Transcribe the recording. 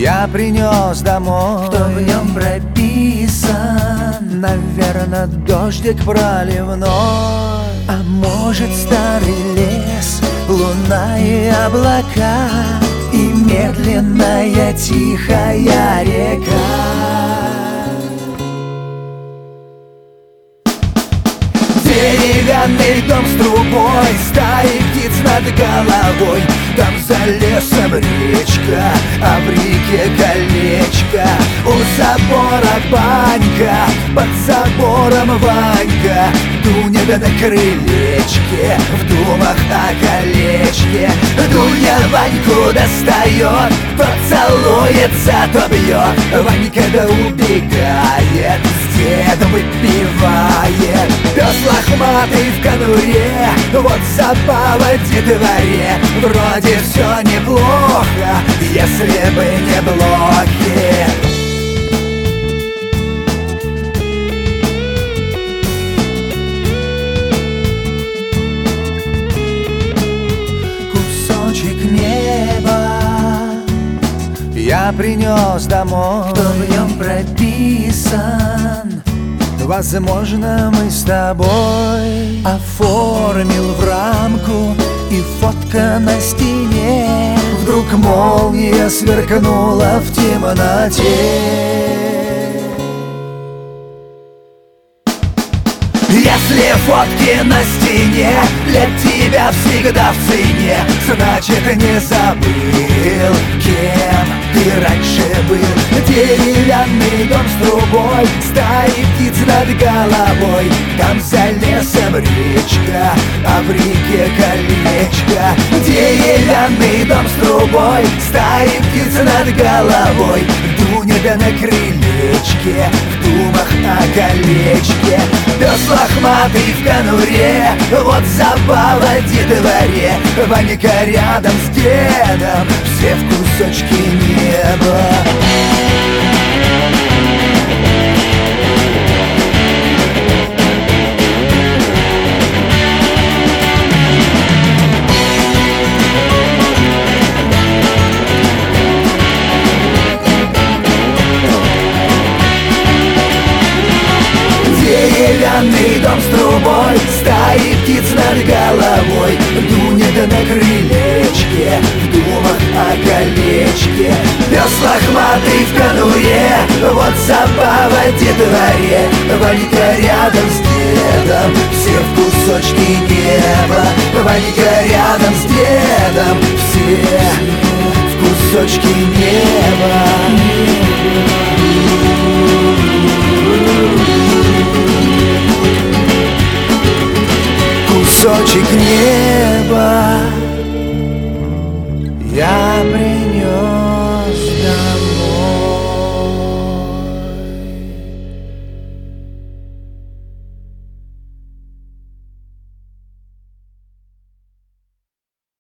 я принес домой. Кто в нем прописан? Наверно, дождик проливной. А может, старый лес, луна и облака, и медленная тихая река. Деревянный дом с трубой, стаи птиц над головой. Там за лесом речка, а в реке колечко. У забора банька, под забором Ванька. Дуня да на крылечке, в думах о колечке. Дуня Ваньку достает, то целуется, то бьет. Ванька да убегает, с дедом выпивает. Пес лохматый в конуре, вот забава детворе. Вроде все неплохо, если бы не блохи. Кусочек неба я принес домой. Кто в нем прописан? Возможно, мы с тобой. Оформил в рамку и фотка на стене. Вдруг молния сверкнула в темноте. Если фотки на стене для тебя всегда в цене, значит, не забыл, кем ты раньше был. Деревянный дом с трубой, стаи птиц над головой. Там за лесом речка, а в реке колечко. Деревянный дом с трубой, стаи птиц над головой. Дуня да на крылечке, в думах о колечке. Пес лохматый в конуре, вот забава детворе. Ванька рядом с дедом, все в кусочки неба. Деревянный дом с трубой, стаи птиц над головой. Дуня да на крылечке, в думах о колечке. Пес лохматый в конуре, вот забава детворе. Ванька рядом с дедом, все в кусочки неба. Ванька рядом с дедом, все в кусочки неба. Кусочек неба.